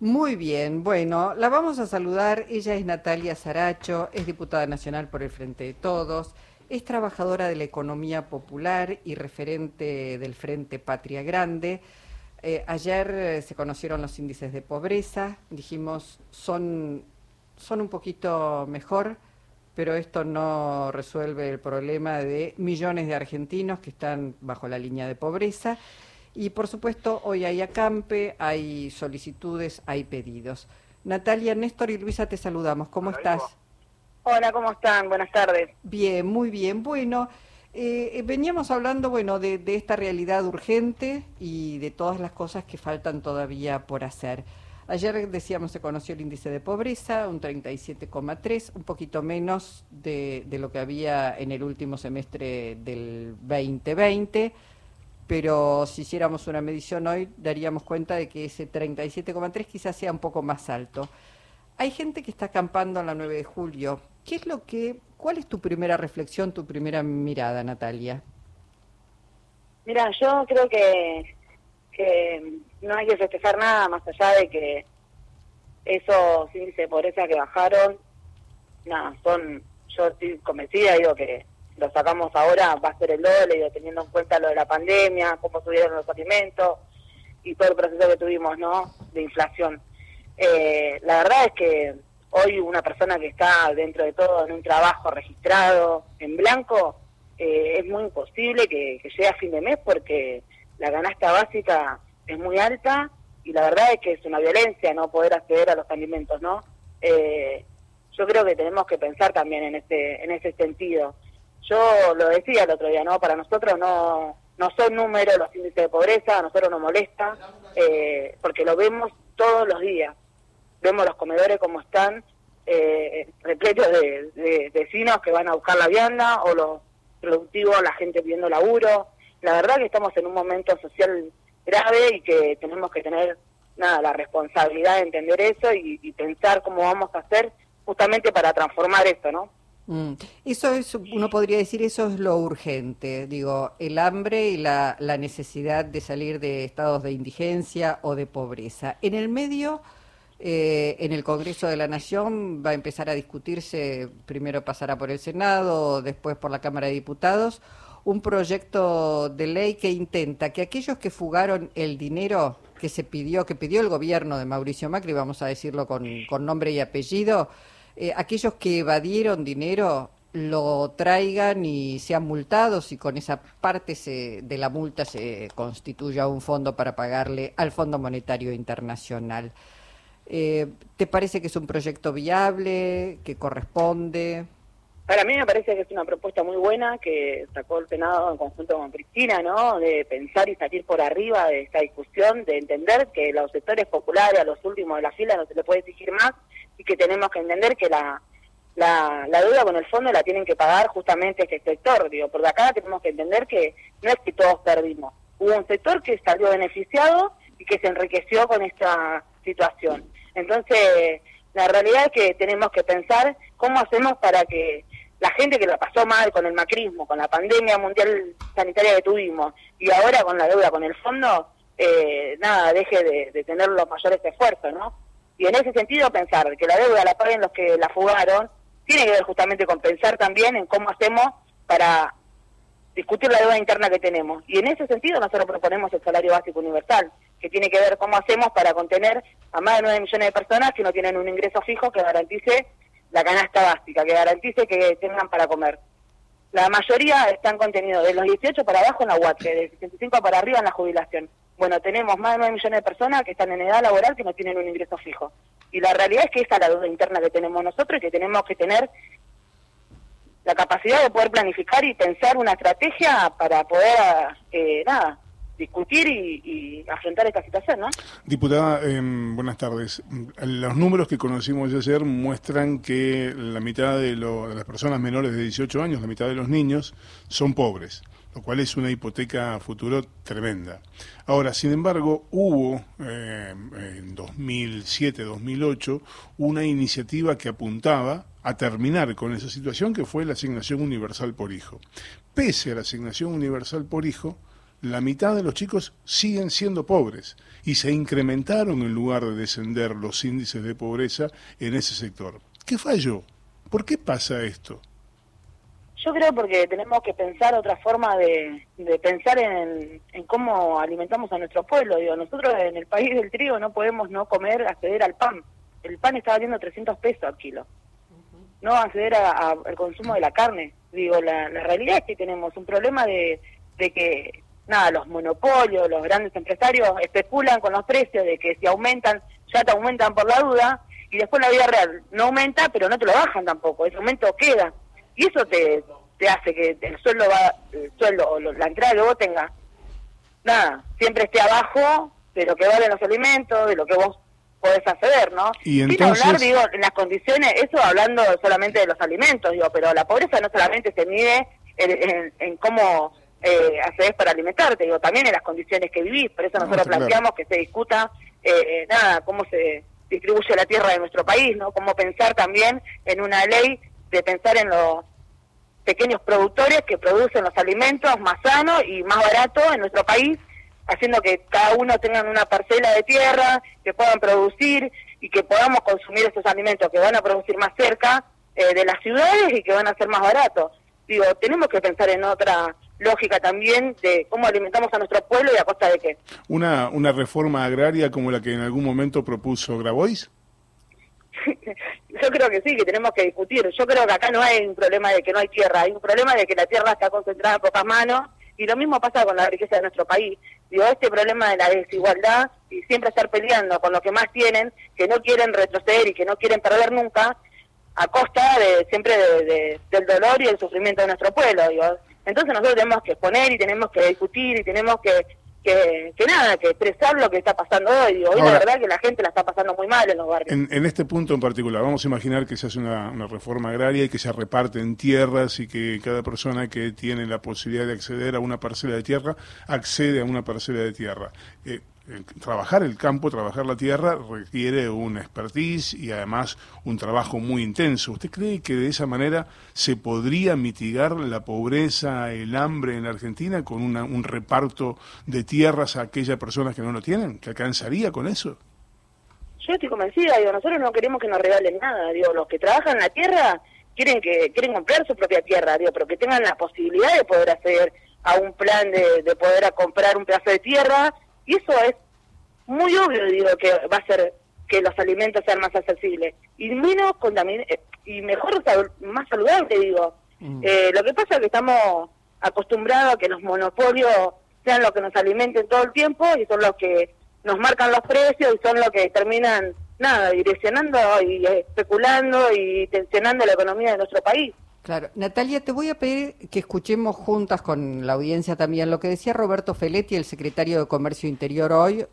Muy bien, bueno, la vamos a saludar. Ella es Natalia Saracho, es diputada nacional por el Frente de Todos, es trabajadora de la economía popular y referente del Frente Patria Grande. Ayer se conocieron los índices de pobreza, dijimos son un poquito mejor, pero esto no resuelve el problema de millones de argentinos que están bajo la línea de pobreza. Y por supuesto, hoy hay acampe, hay solicitudes, hay pedidos. Natalia, Néstor y Luisa, te saludamos. ¿Cómo estás? Hola, ¿cómo están? Buenas tardes. Bien, muy bien. Bueno, veníamos hablando, bueno, de esta realidad urgente y de todas las cosas que faltan todavía por hacer. Ayer decíamos se conoció el índice de pobreza, un 37,3, un poquito menos de lo que había en el último semestre del 2020. Pero si hiciéramos una medición hoy, daríamos cuenta de que ese 37,3 quizás sea un poco más alto. Hay gente que está acampando en la 9 de julio. ¿Cuál es tu primera reflexión, tu primera mirada, Natalia? Mira, yo creo que no hay que festejar nada más allá de que esos índices de pobreza que bajaron, nada, yo estoy convencida, digo que lo sacamos ahora, va a ser el doble, digo, teniendo en cuenta lo de la pandemia, cómo subieron los alimentos y todo el proceso que tuvimos, ¿no?, de inflación. La verdad es que hoy una persona que está dentro de todo en un trabajo registrado en blanco, es muy imposible que llegue a fin de mes porque la canasta básica es muy alta y la verdad es que es una violencia no poder acceder a los alimentos, ¿no? Yo creo que tenemos que pensar también en ese sentido. Yo lo decía el otro día, ¿no? Para nosotros no son números los índices de pobreza, a nosotros nos molesta, porque lo vemos todos los días. Vemos los comedores como están, repletos de vecinos que van a buscar la vianda, o los productivos, la gente pidiendo laburo. La verdad que estamos en un momento social grave y que tenemos que tener, la responsabilidad de entender eso y pensar cómo vamos a hacer justamente para transformar esto, ¿no? Eso es, uno podría decir, eso es lo urgente, digo, el hambre y la necesidad de salir de estados de indigencia o de pobreza. En el medio, en el Congreso de la Nación va a empezar a discutirse, primero pasará por el Senado, después por la Cámara de Diputados, un proyecto de ley que intenta que aquellos que fugaron el dinero que pidió el gobierno de Mauricio Macri, vamos a decirlo con nombre y apellido, aquellos que evadieron dinero lo traigan y sean multados y con esa parte de la multa se constituya un fondo para pagarle al Fondo Monetario Internacional. ¿Te parece que es un proyecto viable, que corresponde? Para mí me parece que es una propuesta muy buena que sacó el Senado en conjunto con Cristina, ¿no? De pensar y salir por arriba de esta discusión, de entender que los sectores populares, a los últimos de la fila, no se le puede exigir más y que tenemos que entender que la deuda con el fondo la tienen que pagar justamente este sector, digo, porque acá tenemos que entender que no es que todos perdimos. Hubo un sector que salió beneficiado y que se enriqueció con esta situación. Entonces, la realidad es que tenemos que pensar cómo hacemos para que la gente que la pasó mal con el macrismo, con la pandemia mundial sanitaria que tuvimos, y ahora con la deuda con el fondo, deje de tener los mayores esfuerzos, ¿no? Y en ese sentido pensar que la deuda la paguen los que la fugaron, tiene que ver justamente con pensar también en cómo hacemos para discutir la deuda interna que tenemos. Y en ese sentido nosotros proponemos el salario básico universal, que tiene que ver cómo hacemos para contener a más de 9 millones de personas que no tienen un ingreso fijo que garantice la canasta básica, que garantice que tengan para comer. La mayoría están contenidos de los 18 para abajo en la UATRE, de 65 para arriba en la jubilación. Bueno, tenemos más de 9 millones de personas que están en edad laboral que no tienen un ingreso fijo. Y la realidad es que esa es la deuda interna que tenemos nosotros y que tenemos que tener la capacidad de poder planificar y pensar una estrategia para poder, discutir y afrontar esta situación, ¿no? Diputada, buenas tardes. Los números que conocimos ayer muestran que la mitad de las personas menores de 18 años, la mitad de los niños, son pobres, lo cual es una hipoteca a futuro tremenda. Ahora, sin embargo, hubo en 2007-2008 una iniciativa que apuntaba a terminar con esa situación, que fue la asignación universal por hijo. Pese a la asignación universal por hijo, la mitad de los chicos siguen siendo pobres y se incrementaron en lugar de descender los índices de pobreza en ese sector. ¿Qué falló? ¿Por qué pasa esto? Yo creo porque tenemos que pensar otra forma de pensar en cómo alimentamos a nuestro pueblo. Digo, nosotros en el país del trigo no podemos no comer, acceder al pan. El pan está valiendo 300 pesos al kilo. No acceder al consumo de la carne. Digo, la realidad es que tenemos un problema de que, nada, los monopolios, los grandes empresarios especulan con los precios, de que si aumentan, ya te aumentan por la duda, y después la vida real no aumenta, pero no te lo bajan tampoco, ese aumento queda. Y eso te hace que el sueldo o la entrada que vos tengas, nada, siempre esté abajo de lo que valen los alimentos, de lo que vos podés acceder, ¿no? Y sin entonces... hablar, digo, en las condiciones, eso hablando solamente de los alimentos, digo, pero la pobreza no solamente se mide en cómo accedes para alimentarte, digo, también en las condiciones que vivís. Por eso nosotros planteamos que se discuta, nada, cómo se distribuye la tierra de nuestro país, ¿no? Cómo pensar también en una ley de pensar en los pequeños productores que producen los alimentos más sanos y más baratos en nuestro país, haciendo que cada uno tenga una parcela de tierra, que puedan producir y que podamos consumir esos alimentos que van a producir más cerca de las ciudades y que van a ser más baratos. Digo, tenemos que pensar en otra lógica también de cómo alimentamos a nuestro pueblo y a costa de qué. ¿Una reforma agraria como la que en algún momento propuso Grabois? Yo creo que sí, que tenemos que discutir. Yo creo que acá no hay un problema de que no hay tierra, hay un problema de que la tierra está concentrada en pocas manos, y lo mismo pasa con la riqueza de nuestro país. Digo, este problema de la desigualdad y siempre estar peleando con los que más tienen, que no quieren retroceder y que no quieren perder nunca, a costa de siempre del dolor y el sufrimiento de nuestro pueblo. Digo. Entonces nosotros tenemos que exponer y tenemos que discutir y tenemos que expresar lo que está pasando hoy. Digo, hoy ahora, la verdad que la gente la está pasando muy mal en los barrios. En este punto en particular, vamos a imaginar que se hace una reforma agraria y que se reparten tierras y que cada persona que tiene la posibilidad de acceder a una parcela de tierra, accede a una parcela de tierra. Trabajar el campo, trabajar la tierra requiere una expertise y además un trabajo muy intenso. ¿Usted cree que de esa manera se podría mitigar la pobreza, el hambre en la Argentina con un reparto de tierras a aquellas personas que no lo tienen? ¿Que alcanzaría con eso? Yo estoy convencida, digo, nosotros no queremos que nos regalen nada, digo, los que trabajan en la tierra quieren comprar su propia tierra, digo, pero que tengan la posibilidad de poder acceder a un plan de poder comprar un pedazo de tierra. Y eso es muy obvio, digo, que va a hacer que los alimentos sean más accesibles y menos y mejor, más saludable, digo. Lo que pasa es que estamos acostumbrados a que los monopolios sean los que nos alimenten todo el tiempo y son los que nos marcan los precios y son los que terminan, nada, direccionando y especulando y tensionando la economía de nuestro país. Claro. Natalia, te voy a pedir que escuchemos juntas con la audiencia también lo que decía Roberto Feletti, el secretario de Comercio Interior hoy,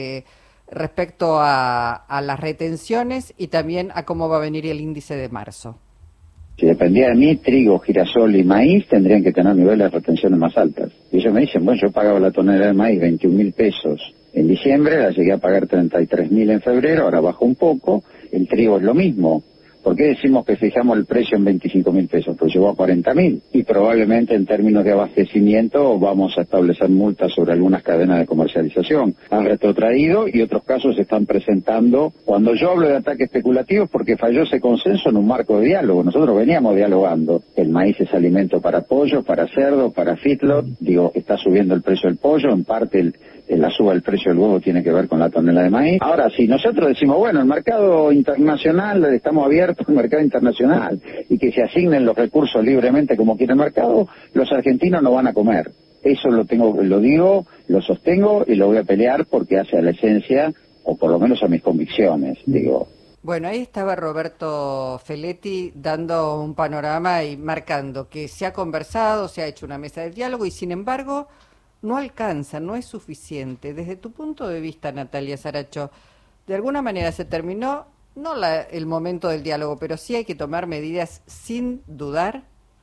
respecto a las retenciones y también a cómo va a venir el índice de marzo. Si dependía de mí, trigo, girasol y maíz tendrían que tener niveles de retenciones más altas. Y ellos me dicen, bueno, yo pagaba la tonelada de maíz 21.000 pesos en diciembre, la llegué a pagar 33.000 en febrero, ahora bajó un poco, el trigo es lo mismo. ¿Por qué decimos que fijamos el precio en 25.000 pesos? Pues llegó a 40.000 y probablemente en términos de abastecimiento vamos a establecer multas sobre algunas cadenas de comercialización. Han retrotraído y otros casos se están presentando. Cuando yo hablo de ataques especulativos porque falló ese consenso en un marco de diálogo. Nosotros veníamos dialogando. El maíz es alimento para pollo, para cerdo, para feedlot. Digo, está subiendo el precio del pollo, en parte la suba del precio del huevo tiene que ver con la tonelada de maíz. Ahora, si nosotros decimos, bueno, el mercado internacional, estamos abiertos al mercado internacional y que se asignen los recursos libremente como quiere el mercado, los argentinos no van a comer. Eso lo digo, lo sostengo y lo voy a pelear porque hace a la esencia, o por lo menos a mis convicciones, digo. Bueno, ahí estaba Roberto Feletti dando un panorama y marcando que se ha conversado, se ha hecho una mesa de diálogo y sin embargo no alcanza, no es suficiente. Desde tu punto de vista, Natalia Saracho, de alguna manera se terminó, no el momento del diálogo, pero sí hay que tomar medidas sin dudar.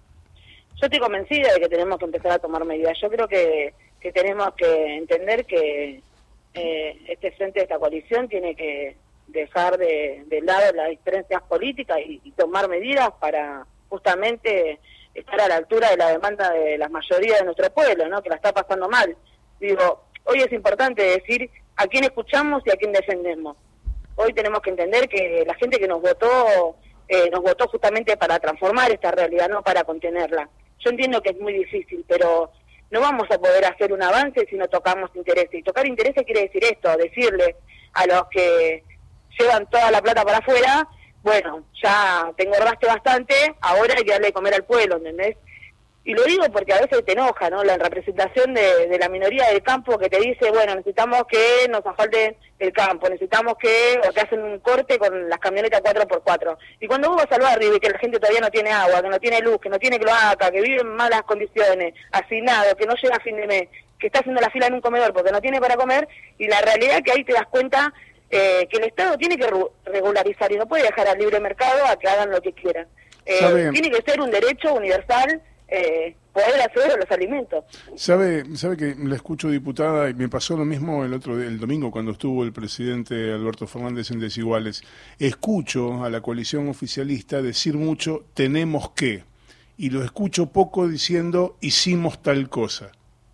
Yo estoy convencida de que tenemos que empezar a tomar medidas. Yo creo que tenemos que entender que este frente, esta coalición, tiene que dejar de lado las diferencias políticas y tomar medidas para justamente estar a la altura de la demanda de la mayoría de nuestro pueblo, ¿no? Que la está pasando mal. Digo, hoy es importante decir a quién escuchamos y a quién defendemos. Hoy tenemos que entender que la gente que nos votó justamente para transformar esta realidad, no para contenerla. Yo entiendo que es muy difícil, pero no vamos a poder hacer un avance si no tocamos intereses. Y tocar intereses quiere decir esto, decirle a los que llevan toda la plata para afuera, bueno, ya te engordaste bastante, ahora hay que darle de comer al pueblo, ¿entendés? Y lo digo porque a veces te enoja, ¿no? La representación de la minoría del campo que te dice, bueno, necesitamos que nos asfalten el campo, necesitamos o te hacen un corte con las camionetas 4x4. Y cuando vos vas al barrio y que la gente todavía no tiene agua, que no tiene luz, que no tiene cloaca, que vive en malas condiciones, hacinado, que no llega a fin de mes, que está haciendo la fila en un comedor porque no tiene para comer, y la realidad que ahí te das cuenta que el Estado tiene que regularizar y no puede dejar al libre mercado a que hagan lo que quieran. Tiene que ser un derecho universal poder acceder a los alimentos. Sabe que la escucho, diputada, y me pasó lo mismo el domingo cuando estuvo el presidente Alberto Fernández en Desiguales. Escucho a la coalición oficialista decir mucho tenemos que, y lo escucho poco diciendo hicimos tal cosa.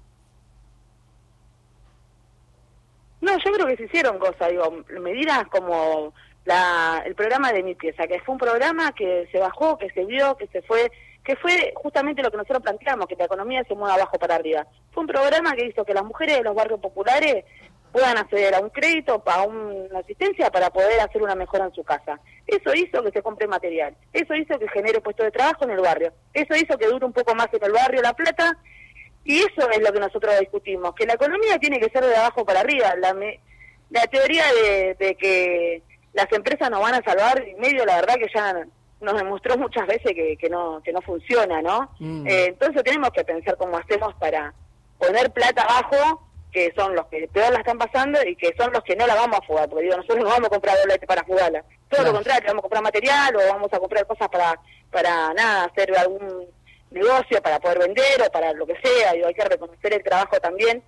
No, yo creo que se hicieron cosas, digo, medidas como el programa de Mi Pieza, que fue un programa que se bajó, que se vio, que fue justamente lo que nosotros planteamos, que la economía se mueva abajo para arriba. Fue un programa que hizo que las mujeres de los barrios populares puedan acceder a un crédito, a una asistencia para poder hacer una mejora en su casa. Eso hizo que se compre material, eso hizo que genere puestos de trabajo en el barrio, eso hizo que dure un poco más en el barrio la plata, y eso es lo que nosotros discutimos, que la economía tiene que ser de abajo para arriba. La teoría de que las empresas nos van a salvar y medio, la verdad que ya nos demostró muchas veces que no funciona, ¿no? Entonces tenemos que pensar cómo hacemos para poner plata abajo, que son los que peor la están pasando y que son los que no la vamos a fugar, porque digo, nosotros no vamos a comprar dólares para fugarla, todo lo contrario, vamos a comprar material o vamos a comprar cosas para hacer algún negocio, para poder vender o para lo que sea. Digo, hay que reconocer el trabajo también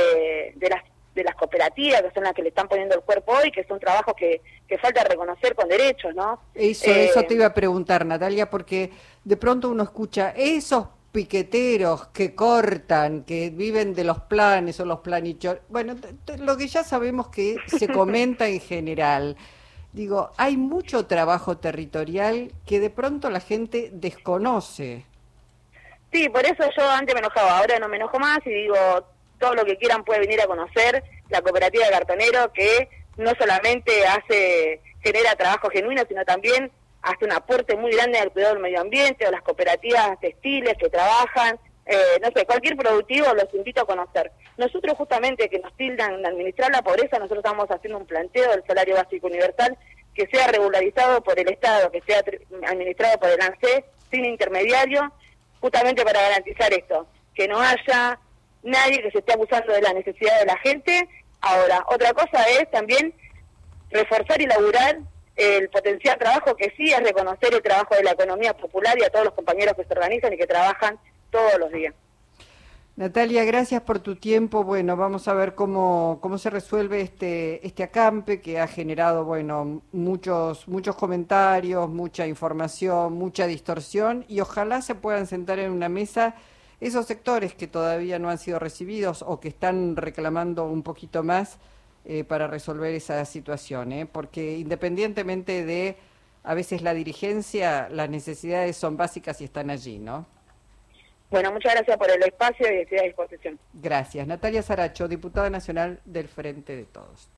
de las cooperativas, que son las que le están poniendo el cuerpo hoy, que son trabajos que falta reconocer con derechos, ¿no? Eso te iba a preguntar, Natalia, porque de pronto uno escucha esos piqueteros que cortan, que viven de los planes o los planichos, bueno, lo que ya sabemos que se comenta en general. Digo, hay mucho trabajo territorial que de pronto la gente desconoce. Sí, por eso yo antes me enojaba, ahora no me enojo más y digo, todo lo que quieran puede venir a conocer la cooperativa de cartoneros, que no solamente genera trabajo genuino, sino también hace un aporte muy grande al cuidado del medio ambiente, o las cooperativas textiles que trabajan, no sé, cualquier productivo los invito a conocer. Nosotros justamente que nos tildan de administrar la pobreza, nosotros estamos haciendo un planteo del salario básico universal que sea regularizado por el Estado, que sea administrado por el ANSES, sin intermediario, justamente para garantizar esto, que no haya nadie que se esté abusando de la necesidad de la gente. Ahora, otra cosa es también reforzar y laburar el potencial trabajo, que sí es reconocer el trabajo de la economía popular y a todos los compañeros que se organizan y que trabajan todos los días. Natalia, gracias por tu tiempo. Bueno, vamos a ver cómo se resuelve este acampe que ha generado, bueno, muchos comentarios, mucha información, mucha distorsión, y ojalá se puedan sentar en una mesa esos sectores que todavía no han sido recibidos o que están reclamando un poquito más para resolver esa situación, porque independientemente de a veces la dirigencia, las necesidades son básicas y están allí, ¿no? Bueno, muchas gracias por el espacio y estoy a disposición. Gracias. Natalia Saracho, diputada nacional del Frente de Todos.